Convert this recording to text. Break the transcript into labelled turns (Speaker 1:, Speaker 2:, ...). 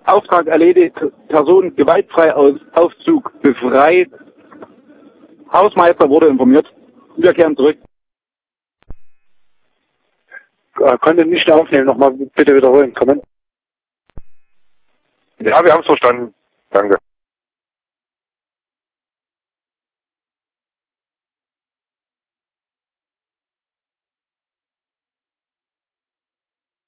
Speaker 1: Auftrag erledigt, Person gewaltfrei aus Aufzug befreit. Hausmeister wurde informiert. Wir kehren zurück.
Speaker 2: Konnte nicht aufnehmen. Nochmal bitte wiederholen. Kommen.
Speaker 3: Ja, wir haben es verstanden. Danke.